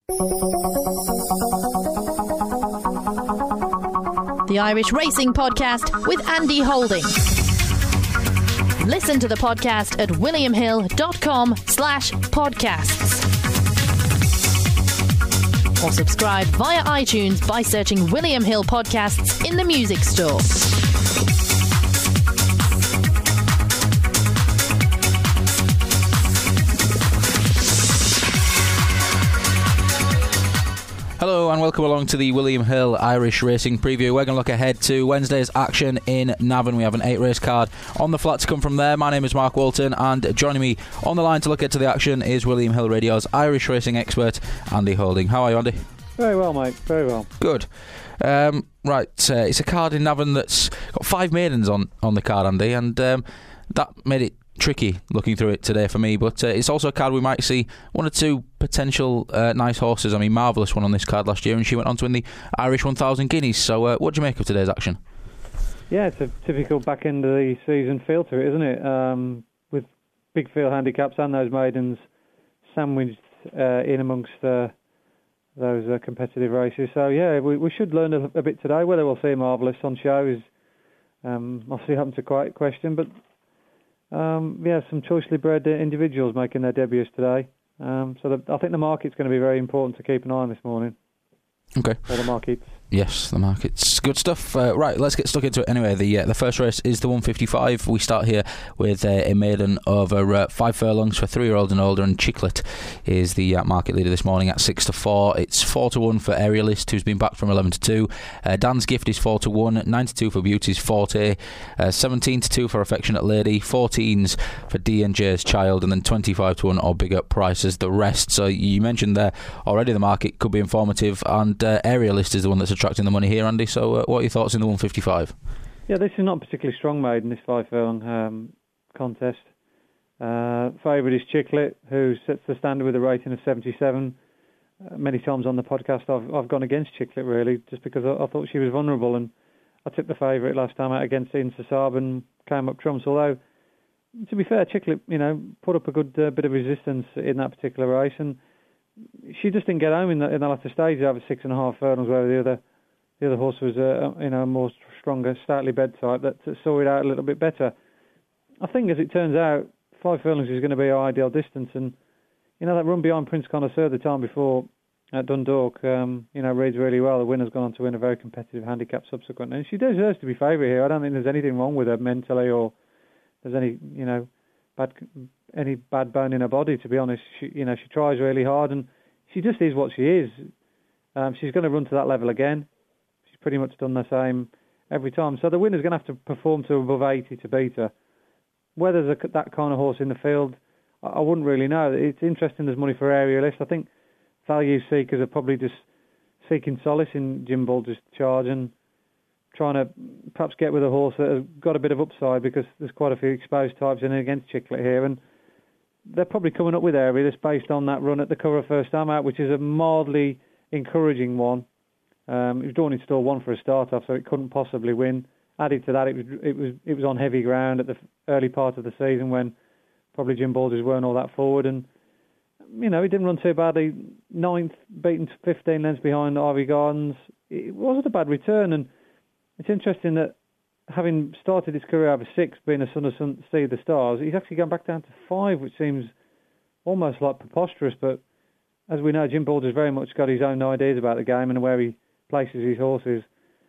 The Irish Racing Podcast with Andy Holding. Listen to the podcast at williamhill.com/podcasts. Or subscribe via iTunes by searching William Hill Podcasts in the music store. Hello and welcome along to the William Hill Irish Racing Preview. We're going to look ahead to Wednesday's action in Navan. We have an 8-race card on the flat to come from there. My name is Mark Walton, and joining me on the line to look at to the action is William Hill Radio's Irish racing expert, Andy Holding. How are you, Andy? Very well, mate. Very well. Good. It's a card in Navan that's got 5 maidens on the card, Andy, and that made it tricky looking through it today for me, but it's also a card we might see one or two potential nice horses. I mean, Marvellous won on this card last year and she went on to win the Irish 1000 Guineas. So what do you make of today's action? Yeah, it's a typical back end of the season feel to it, isn't it? With big field handicaps and those maidens sandwiched in amongst those competitive races. So yeah, we should learn a bit today. Whether we'll see Marvellous on show is obviously happen to quite question, but some choicely bred individuals making their debuts today. I think the market's going to be very important to keep an eye on this morning. Okay. For the markets. Yes, the markets. Good stuff. Right, let's get stuck into it anyway. The first race is the 155. We start here with a maiden over 5 furlongs for 3-year-olds and older, and Chiclet is the market leader this morning at 6-4. It's 4-1 for Aerialist, who's been backed from 11-2. Dan's Gift is 4-1, 9-2 for Beauty's Forte, 17-2 for Affectionate Lady, 14s for D&J's Child, and then 25-1 or bigger prices the rest. So you mentioned there already the market could be informative, and Aerialist is the one that's attracting the money here, Andy. So what are your thoughts in the 155? Yeah, this is not a particularly strong maiden, this 5 furlong contest. Favourite is Chiclet, who sets the standard with a rating of 77. Many times on the podcast I've gone against Chiclet, really, just because I thought she was vulnerable, and I took the favourite last time out against Insa Saab and came up trumps. Although, to be fair, Chiclet, put up a good bit of resistance in that particular race, and she just didn't get home in the latter stages over 6.5 furlongs, where the other horse was a more stronger, stoutly bred type that saw it out a little bit better. I think, as it turns out, 5 furlongs is going to be our ideal distance, and that run behind Prince Connoisseur the time before at Dundalk, reads really well. The winner's gone on to win a very competitive handicap subsequently, and she deserves to be favourite here. I don't think there's anything wrong with her mentally, or there's any bad bone in her body, to be honest. She tries really hard, and she just is what she is. She's going to run to that level again. She's pretty much done the same every time. So the winner's going to have to perform to above 80 to beat her. Whether there's that kind of horse in the field, I wouldn't really know. It's interesting there's money for Aerialist. I think value seekers are probably just seeking solace in Jim Bulger's charge and trying to perhaps get with a horse that has got a bit of upside, because there's quite a few exposed types in against Chiclet here, and they're probably coming up with Aerialist based on that run at the Curragh first time out, which is a mildly encouraging one. It was drawn in stall 1 for a start off, so it couldn't possibly win. Added to that, it was on heavy ground at the early part of the season when probably Jim Bulgers weren't all that forward, and it didn't run too badly. 9th, beaten 15 lengths behind Ivy Gardens. It wasn't a bad return, and it's interesting that having started his career over 6, being a son of Sea of the Stars, he's actually gone back down to 5, which seems almost like preposterous. But as we know, Jim Bulger's very much got his own ideas about the game and where he places his horses.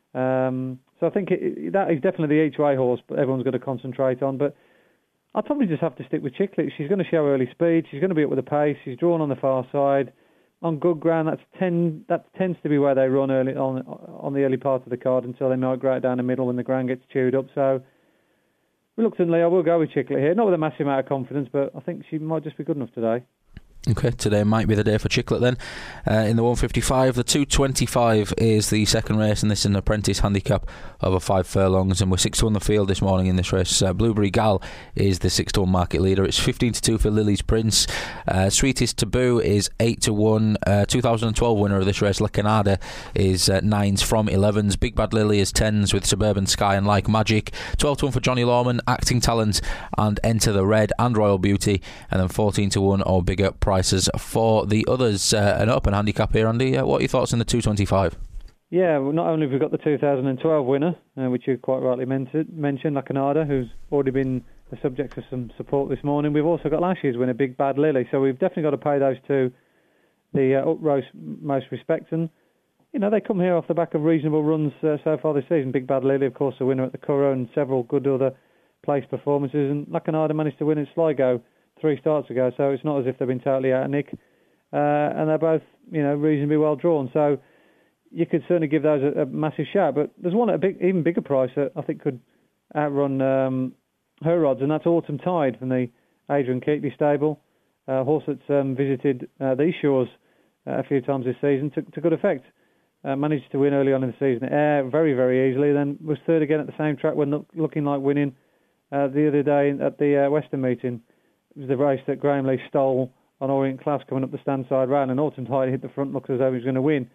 So I think that is definitely the each-way horse, but everyone's got to concentrate on. But I'd probably just have to stick with Chiclet. She's going to show early speed. She's going to be up with the pace. She's drawn on the far side. On good ground, that tends to be where they run early on the early part of the card until they migrate down the middle when the ground gets chewed up. So reluctantly, I will go with Chiclet here. Not with a massive amount of confidence, but I think she might just be good enough today. Okay, today might be the day for Chiclet then. In the 155, the 225 is the second race, and this is an apprentice handicap over 5 furlongs, and we're 6-1 the field this morning in this race. Blueberry Gal is the 6-1 market leader. It's 15-2 for Lily's Prince. Sweetest Taboo is 8-1. 2012 winner of this race, La Canada, is 9s from 11s. Big Bad Lily is 10s with Suburban Sky and Like Magic. 12-1 for Johnny Lawman, Acting Talent and Enter the Red and Royal Beauty, and then 14-1 or bigger prices for the others. An open handicap here, Andy. What are your thoughts on the 225? Yeah, well, not only have we got the 2012 winner, which you quite rightly mentioned, Lacanada, who's already been the subject of some support this morning. We've also got last year's winner, Big Bad Lily. So we've definitely got to pay those two the utmost respect. And, they come here off the back of reasonable runs so far this season. Big Bad Lily, of course, the winner at the Curragh, and several good other place performances. And Lacanada managed to win at Sligo 3 starts ago, so it's not as if they've been totally out of nick. And they're both, reasonably well drawn. So you could certainly give those a massive shout. But there's one at even bigger price that I think could outrun her odds, and that's Autumn Tide from the Adrian Keatley stable. A horse that's visited these shores a few times this season to good effect. Managed to win early on in the season at Ayr very, very easily, then was third again at the same track when looking like winning the other day at the Western meeting. It was the race that Graham Lee stole on Orient Class coming up the stand side round, and Autumn Tide hit the front, looked as though he was going to win.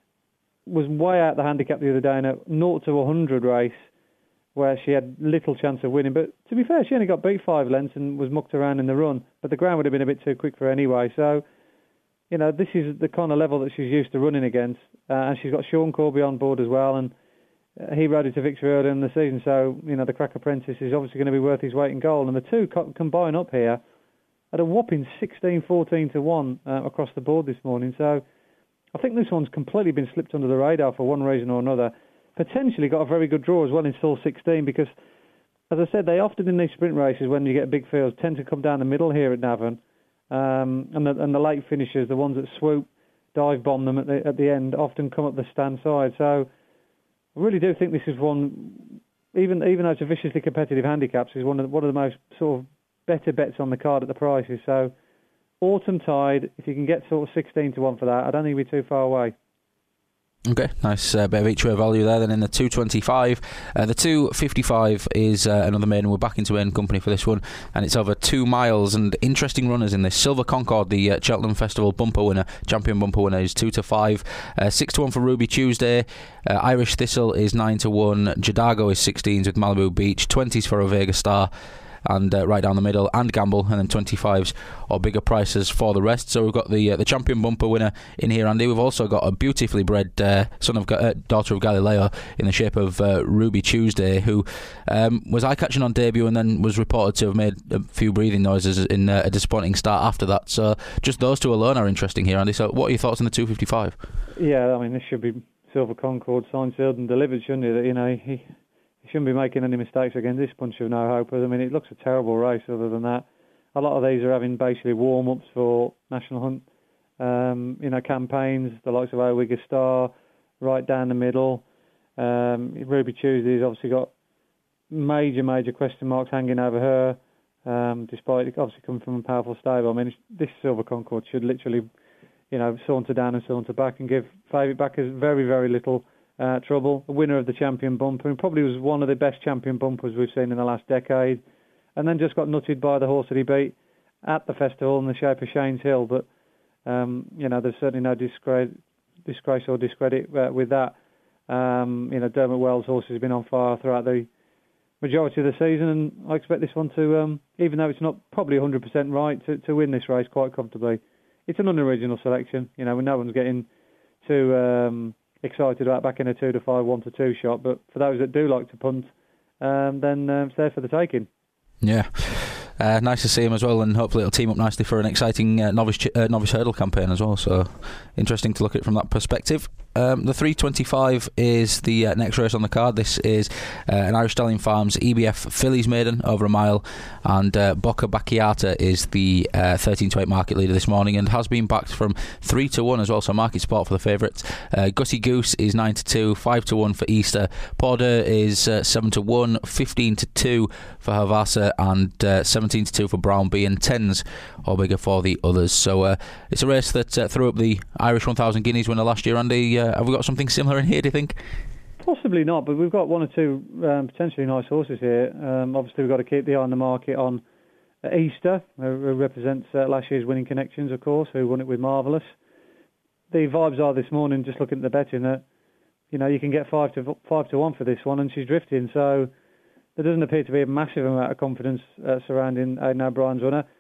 Was way out the handicap the other day in a 0 to 100 race where she had little chance of winning. But to be fair, she only got beat 5 lengths and was mucked around in the run. But the ground would have been a bit too quick for her anyway. So, this is the kind of level that she's used to running against. And she's got Sean Corby on board as well. And he rode it to victory earlier in the season. So, the Crack Apprentice is obviously going to be worth his weight in gold. And the two combine up here at a whopping 16-14 to 1 across the board this morning. So I think this one's completely been slipped under the radar for one reason or another. Potentially got a very good draw as well in stall 16 because, as I said, they often in these sprint races, when you get big fields, tend to come down the middle here at Navan. And the late finishers, the ones that swoop, dive bomb them at the end, often come up the stand side. So I really do think this is one, even though it's a viciously competitive handicaps, is one of the most sort of better bets on the card at the prices. So Autumn Tide, if you can get sort of 16 to 1 for that, I don't think we'll be too far away. Okay, nice bit of each way value there. Then in the 225, the 255 is another maiden. We're back into Ain Company for this one, and it's over 2 miles. And interesting runners in this. Silver Concord, the Cheltenham Festival bumper winner, champion bumper winner, is 2 to 5, 6 to 1 for Ruby Tuesday. Irish Thistle is 9 to 1. Jadago is 16s with Malibu Beach, 20s for Ovega Star. And right down the middle, and Gamble, and then 25s or bigger prices for the rest. So we've got the champion bumper winner in here, Andy. We've also got a beautifully bred daughter of Galileo in the shape of Ruby Tuesday, who was eye-catching on debut and then was reported to have made a few breathing noises in a disappointing start after that. So just those two alone are interesting here, Andy. So what are your thoughts on the 255? Yeah, I mean, this should be Silver Concord, signed, sealed and delivered, shouldn't it? He shouldn't be making any mistakes against this bunch of no-hopers. I mean, it looks a terrible race other than that. A lot of these are having basically warm-ups for National Hunt, campaigns, the likes of Owigga Star, right down the middle. Ruby Tuesday's obviously got major question marks hanging over her, despite it obviously coming from a powerful stable. I mean, this Silver Concord should literally, saunter down and saunter back and give favourite backers very, very little trouble. The winner of the champion bumper, and probably was one of the best champion bumpers we've seen in the last decade, and then just got nutted by the horse that he beat at the festival in the shape of Shane's Hill. But there's certainly no disgrace or discredit with that. Dermot Wells' horse has been on fire throughout the majority of the season, and I expect this one to, even though it's not probably 100% right, to win this race quite comfortably. It's an unoriginal selection, when no one's getting too excited about backing a 2 to 5, 1 to 2 shot, but for those that do like to punt, then it's there for the taking. Yeah. Nice to see him as well, and hopefully it'll team up nicely for an exciting novice hurdle campaign as well. So interesting to look at it from that perspective. The 325 is the next race on the card. This is an Irish Stallion Farms EBF Fillies maiden over a mile, and Boca Bacchiata is the 13 to 8 market leader this morning and has been backed from 3 to 1 as well. So market support for the favourites. Gussie Goose is 9 to 2, 5 to 1 for Easter. Porter is 7 to 1, 15 to 2 for Havasa, and 17 to 2 for Brown B, and 10s or bigger for the others. So it's a race that threw up the Irish 1000 Guineas winner last year. Andy, have we got something similar in here, do you think? Possibly not, but we've got one or two potentially nice horses here. Obviously we've got to keep the eye on the market on Easter, who represents last year's Winning Connections, of course, who won it with Marvellous. The vibes are this morning, just looking at the betting, that you can get 5 to 1 for this one, and she's drifting. So there doesn't appear to be a massive amount of confidence surrounding Aidan O'Brien's runner.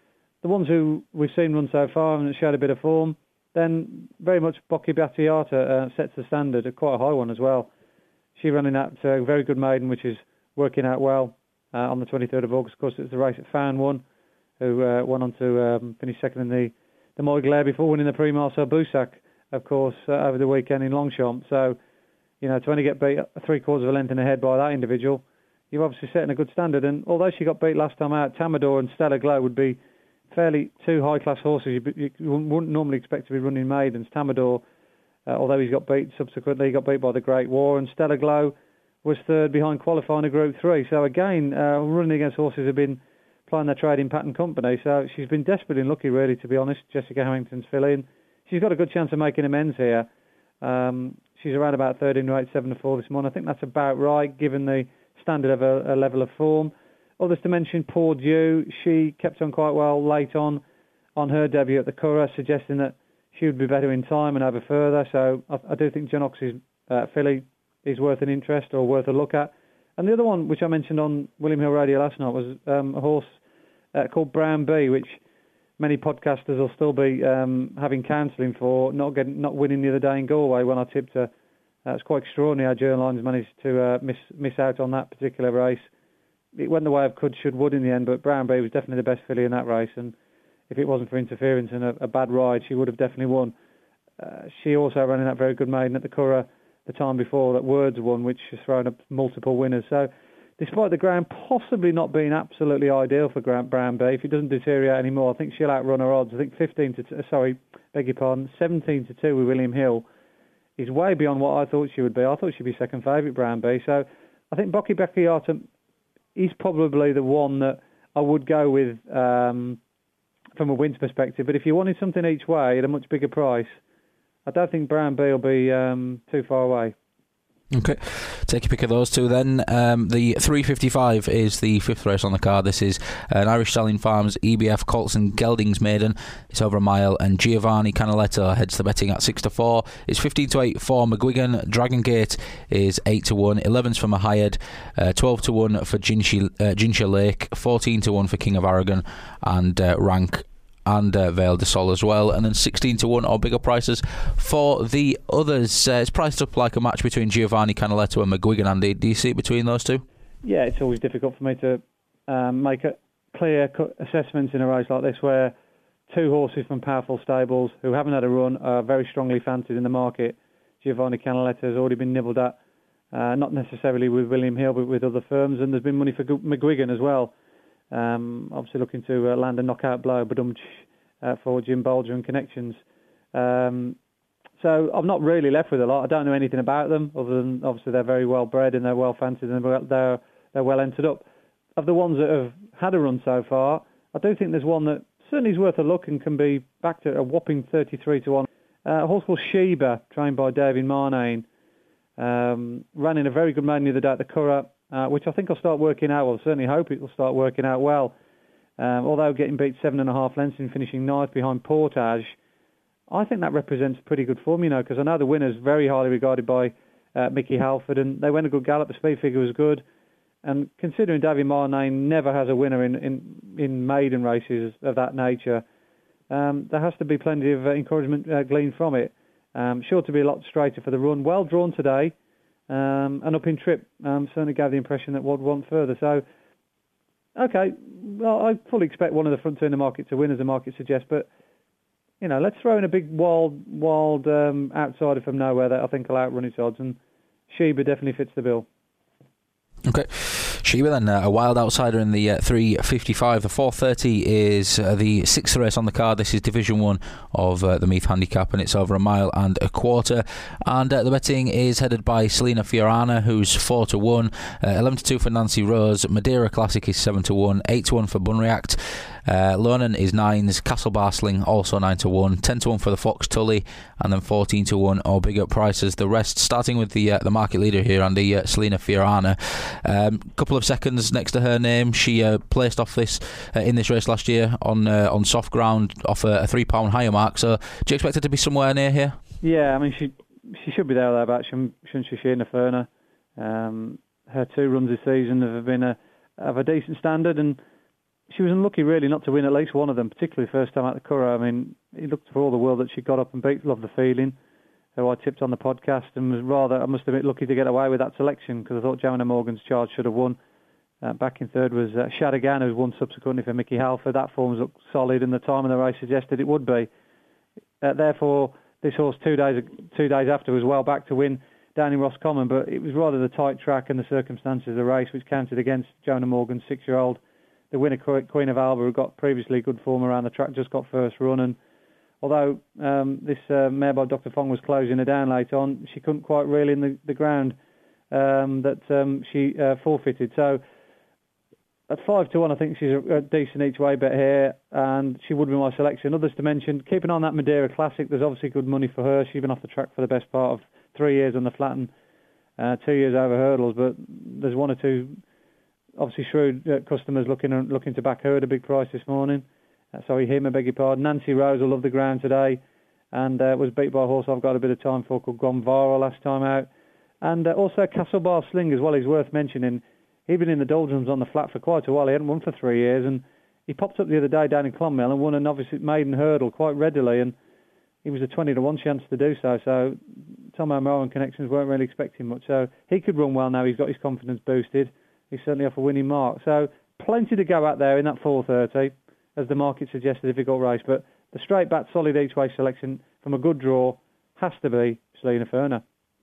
the ones who we've seen run so far and showed a bit of form, then very much Bocchi Battiata sets the standard, quite a high one as well. She running that very good maiden, which is working out well on the 23rd of August. Of course, it's the race at Fan won, who went on to finish second in the Moyglare before winning the Prix Marcel Boussac, of course, over the weekend in Longchamp. So, to only get beat 3/4 of a length in the head by that individual, you've obviously setting a good standard. And although she got beat last time out, Tamador and Stellar Glow would be fairly two high-class horses you wouldn't normally expect to be running maidens. Tamador, although he's got beat subsequently, he got beat by the Great War, and Stellar Glow was third behind qualifying a Group 3. So again, running against horses who have been playing their trade in Patton Company. So she's been desperately unlucky, really, to be honest. Jessica Harrington's filling. She's got a good chance of making amends here. She's around about 13.87 this morning. I think that's about right, given the standard of a level of form. Others to mention, Poor Dew. She kept on quite well late on her debut at the Curragh, suggesting that she would be better in time and over further. So I do think John Ox's filly is worth an interest or worth a look at. And the other one, which I mentioned on William Hill Radio last night, was a horse called Brown B, which many podcasters will still be having counselling for not winning the other day in Galway when I tipped her. It's quite extraordinary how Gerlines managed to miss out on that particular race. It went the way of could, should, would in the end, but Brown B was definitely the best filly in that race, and if it wasn't for interference and a bad ride, she would have definitely won. She also ran in that very good maiden at the Curragh the time before that Words won, which has thrown up multiple winners. So despite the ground possibly not being absolutely ideal for Brown B, if it doesn't deteriorate anymore, I think she'll outrun her odds. I think 17 to 2 with William Hill is way beyond what I thought she would be. I thought she'd be second favourite, Brown B. So I think Bocchi Battiata is probably the one that I would go with from a wins perspective. But if you wanted something each way at a much bigger price, I don't think Brown B will be too far away. Okay, take your pick of those two then. The 3:55 is the fifth race on the card. This is an Irish Stallion Farms EBF Colson Geldings maiden. It's over a mile, and Giovanni Canaletto heads the betting at 6-4. It's 15-8 for McGuigan. Dragon Gate is 8-1. 11's for Mahayed. 12-1 for Ginsha Lake. 14-1 for King of Aragon, and Rank and Vale de Sol as well, and then 16-1 or bigger prices for the others. It's priced up like a match between Giovanni Canaletto and McGuigan. Andy, do you see it between those two? Yeah, it's always difficult for me to make a clear assessments in a race like this, where two horses from powerful stables who haven't had a run are very strongly fancied in the market. Giovanni Canaletto has already been nibbled at, not necessarily with William Hill, but with other firms, and there's been money for McGuigan as well. Obviously looking to land a knockout blow, but for Jim Bolger and connections. So I'm not really left with a lot. I don't know anything about them, other than obviously they're very well bred and they're well fancied and they're well entered up. Of the ones that have had a run so far, I do think there's one that certainly is worth a look and can be backed at a whopping 33-1. A horse called Sheba, trained by David Marnane, ran in a very good maiden the other day at the Curragh, which I think will start working out. Well, certainly hope it will start working out well. Although getting beat 7.5 lengths and finishing ninth behind Portage, I think that represents pretty good form, because I know the winner's very highly regarded by Mickey Halford, and they went a good gallop. The speed figure was good, and considering David Marnane never has a winner in maiden races of that nature, there has to be plenty of encouragement gleaned from it. Sure to be a lot straighter for the run. Well drawn today. And up in trip, certainly gave the impression that would want further. So, okay, well, I fully expect one of the front two in the market to win, as the market suggests. But let's throw in a big wild outsider from nowhere that I think will outrun its odds, and Sheba definitely fits the bill. Okay. Sheba then, a wild outsider in the 3:55. The 4:30 is the sixth race on the card. This is Division 1 of the Meath Handicap, and it's over a mile and a quarter. And the betting is headed by Selena Fiorana, who's 4-1. 11-2 for Nancy Rose. Madeira Classic is 7-1. 8-1 for Bunreact. Lonan is 9s. Castle Barsling also 9-1. 10-1 for the Fox Tully, and then 14-1 or bigger prices. The rest, starting with the market leader here, and the Selena Fiorana. Couple of seconds next to her name. She placed off this in this race last year on soft ground off a £3 higher mark. So do you expect her to be somewhere near here? Yeah, I mean she should be there or thereabouts, shouldn't she? Sheena Ferner. Her two runs this season have been of a decent standard, and she was unlucky really not to win at least one of them, particularly first time at the Curragh. I mean, it looked for all the world that she got up and beat Love the Feeling, who I tipped on the podcast, and was rather, I must admit, lucky to get away with that selection, because I thought Joanna Morgan's Charge should have won. Back in third was Shadagan, who's won subsequently for Mickey Halford. That form's looked solid, and the time of the race suggested it would be. Therefore, this horse 2 days after was well back to win down in Roscommon, but it was rather the tight track and the circumstances of the race which counted against Joanna Morgan's 6-year-old. The winner, Queen of Alba, who got previously good form around the track, just got first run, and although this mare by Dr. Fong was closing her down late on, she couldn't quite reel in the ground that she forfeited. So at 5-1, I think she's a decent each way bet here, and she would be my selection. Others to mention, keeping on that Madeira Classic, there's obviously good money for her. She's been off the track for the best part of 3 years on the flat and 2 years over hurdles, but there's one or two obviously shrewd customers looking to back her at a big price this morning. Sorry, him, I beg your pardon. Nancy Rose will love the ground today, and was beat by a horse I've got a bit of time for called Gone Viral last time out. And also Castlebar Sling as well, he's worth mentioning. He'd been in the doldrums on the flat for quite a while. He hadn't won for 3 years, and he popped up the other day down in Clonmel and won an obviously maiden hurdle quite readily, and he was a 20-1 chance to do so. So Tom O'Moran connections weren't really expecting much. So he could run well now. He's got his confidence boosted. He's certainly off a winning mark. So plenty to go out there in that 4:30, as the market suggests, a difficult race. But the straight bat, solid each-way selection from a good draw has to be Selena Ferner.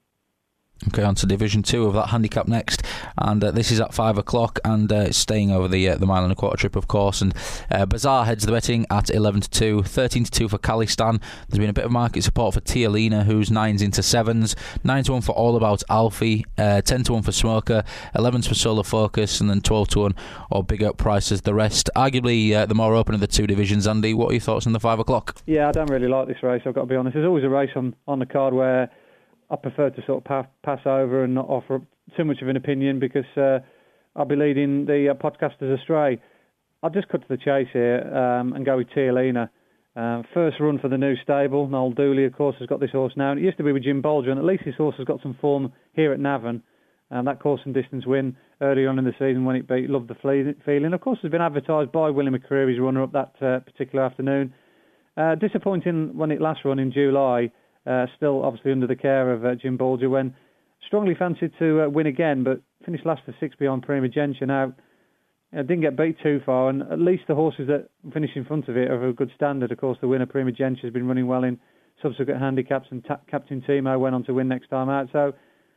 Okay, on to Division 2 of that handicap next, and this is at 5 o'clock, and it's staying over the mile and a quarter trip, of course, and Bazaar heads the betting at 11-2, 13-2 for Calistan. There's been a bit of market support for Tialina, who's 9s into 7s, 9-1 for All About Alfie, 10-1 for Smoker, 11s for Solar Focus, and then 12-1 or bigger prices the rest. Arguably the more open of the two divisions. Andy, what are your thoughts on the 5 o'clock? Yeah, I don't really like this race, I've got to be honest. There's always a race on the card where I prefer to sort of pass over and not offer too much of an opinion, because I'll be leading the podcasters astray. I'll just cut to the chase here and go with Tialina. First run for the new stable. Noel Dooley, of course, has got this horse now. And it used to be with Jim Bolger, and at least this horse has got some form here at Navan. That course and distance win early on in the season when it beat Love the Feeling. Of course, has been advertised by Willie McCreary's runner-up that particular afternoon. Disappointing when it last run in July. Still obviously under the care of Jim Bolger, when strongly fancied to win again, but finished last for 6 beyond Prima Gentian. Now, didn't get beat too far, and at least the horses that finish in front of it are of a good standard. Of course, the winner, Prima Gentian, has been running well in subsequent handicaps, and Captain Timo went on to win next time out. So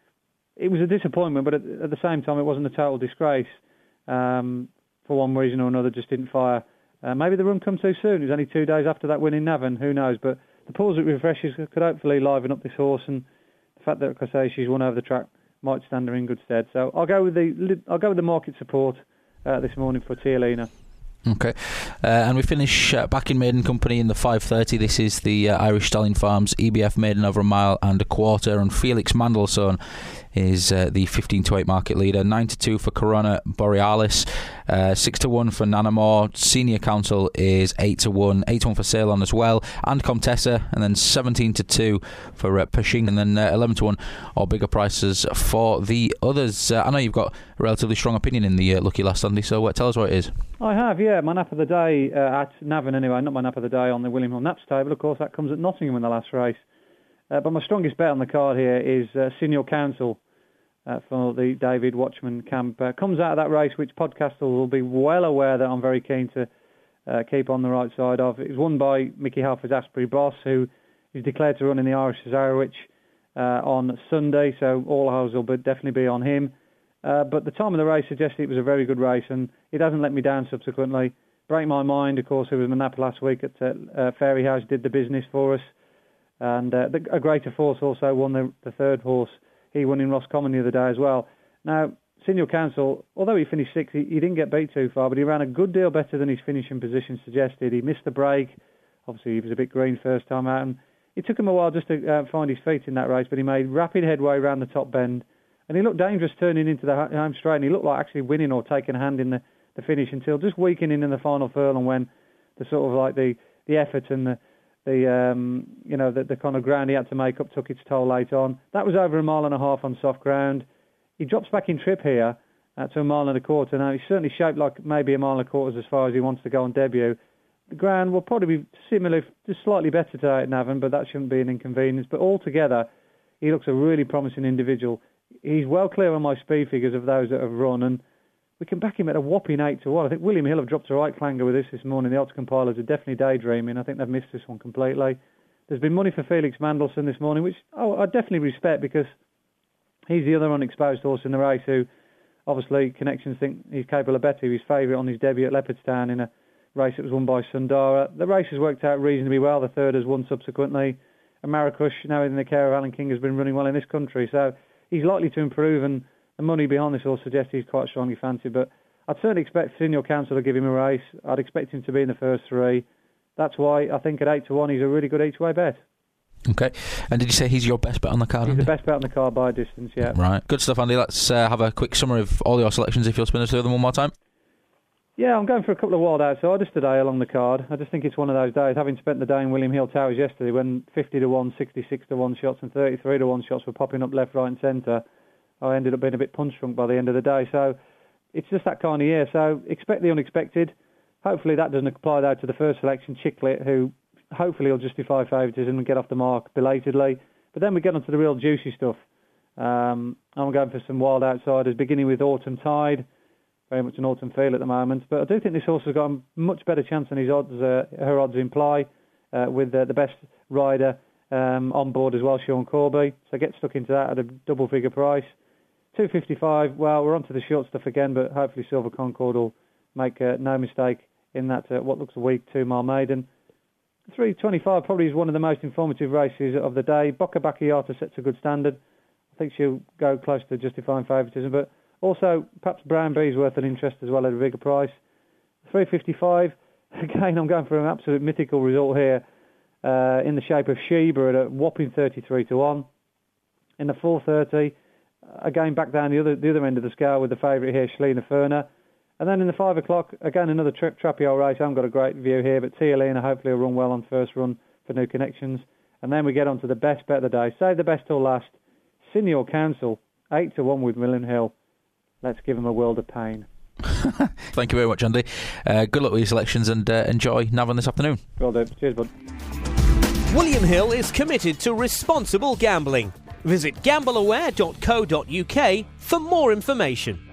it was a disappointment, but at the same time, it wasn't a total disgrace. For one reason or another, just didn't fire. Maybe the run come too soon. It was only 2 days after that win in Navan. Who knows? But the pause that refreshes could hopefully liven up this horse, and the fact that, like I say, she's won over the track might stand her in good stead. So I'll go with the market support this morning for Tialina. Okay, and we finish back in Maiden Company in the 5:30. This is the Irish Stallion Farms EBF Maiden over a mile and a quarter, and Felix Mendelssohn is the 15-8 market leader. 9-2 for Corona Borealis, 6-1 for Nanamore. Senior Council is 8-1, 8-1 for Ceylon as well, and Comtessa, and then 17-2 for Pershing, and then 11-1 or bigger prices for the others. I know you've got a relatively strong opinion in the Lucky Last, Andy, so tell us what it is. I have, yeah. My nap of the day at Navan anyway, not my nap of the day on the William Hill Naps table. Of course, that comes at Nottingham in the last race. But my strongest bet on the card here is Senior Council for the David Watchman camp. Comes out of that race, which podcasters will be well aware that I'm very keen to keep on the right side of. It was won by Mickey Halford's Asprey Boss, who is declared to run in the Irish Cesarewitch on Sunday, so all eyes will definitely be on him. But the time of the race suggested it was a very good race, and it hasn't let me down subsequently. Break My Mind, of course, who was Manapa last week at Fairy House, did the business for us. And a Greater Force also won the third horse. He won in Roscommon the other day as well. Now, Senior Council, although he finished sixth, he didn't get beat too far, but he ran a good deal better than his finishing position suggested. He missed the break. Obviously, he was a bit green first time out, and it took him a while just to find his feet in that race, but he made rapid headway around the top bend, and he looked dangerous turning into the home straight, and he looked like actually winning or taking a hand in the finish until just weakening in the final furlong, when the sort of like the effort and the kind of ground he had to make up took its toll late on. That was over a mile and a half on soft ground. He drops back in trip here, to 1.25 miles. Now, he's certainly shaped like maybe 1.25 miles as far as he wants to go on debut. The ground will probably be similar, just slightly better today at Navan, but that shouldn't be an inconvenience. But altogether, he looks a really promising individual. He's well clear on my speed figures of those that have run, and we can back him at a whopping 8-1. I think William Hill have dropped a right clanger with this morning. The odds compilers are definitely daydreaming. I think they've missed this one completely. There's been money for Felix Mandelson this morning, which I definitely respect, because he's the other unexposed horse in the race who, obviously, connections think he's capable of better. He was favourite on his debut at Leopardstown in a race that was won by Sundara. The race has worked out reasonably well. The third has won subsequently. And Marrakesh, now in the care of Alan King, has been running well in this country. So he's likely to improve, and the money behind this horse suggests he's quite strongly fancied. But I'd certainly expect Senior Council to give him a race. I'd expect him to be in the first three. That's why I think at 8-1 he's a really good each-way bet. Okay. And did you say he's your best bet on the card, He's Andy? the best bet on the card by a distance, yeah. Right. Good stuff, Andy. Let's have a quick summary of all your selections, if you'll spin us through them one more time. Yeah, I'm going for a couple of wild outsiders today along the card. I just think it's one of those days, having spent the day in William Hill Towers yesterday when 50-1, 66-1 shots and 33-1 shots were popping up left, right and centre. I ended up being a bit punch-drunk by the end of the day. So it's just that kind of year. So expect the unexpected. Hopefully that doesn't apply, though, to the first selection, Chiclet, who hopefully will justify favouritism and get off the mark belatedly. But then we get on to the real juicy stuff. I'm going for some wild outsiders, beginning with Autumn Tide. Very much an autumn feel at the moment. But I do think this horse has got a much better chance than his odds, her odds imply, with the best rider on board as well, Sean Corby. So get stuck into that at a double-figure price. 255, well, we're on to the short stuff again, but hopefully Silver Concord will make no mistake in that what looks a weak 2-mile maiden. 325 probably is one of the most informative races of the day. Boca Bacchiata sets a good standard. I think she'll go close to justifying favouritism, but also perhaps Brown Bee's worth an interest as well at a bigger price. 355, again I'm going for an absolute mythical result here in the shape of Sheba at a whopping 33-1. In the 430, again back down the other end of the scale with the favourite here, Shalina Ferner. And then in the 5 o'clock, again another trappy old race. I haven't got a great view here, but Tia Lena hopefully will run well on first run for New Connections. And then we get on to the best bet of the day. Save the best till last. Senior Council, 8-1 with William Hill. Let's give him a world of pain. Thank you very much, Andy. Good luck with your selections, and enjoy Navan this afternoon. Will do. Cheers, bud. William Hill is committed to responsible gambling. Visit gambleaware.co.uk for more information.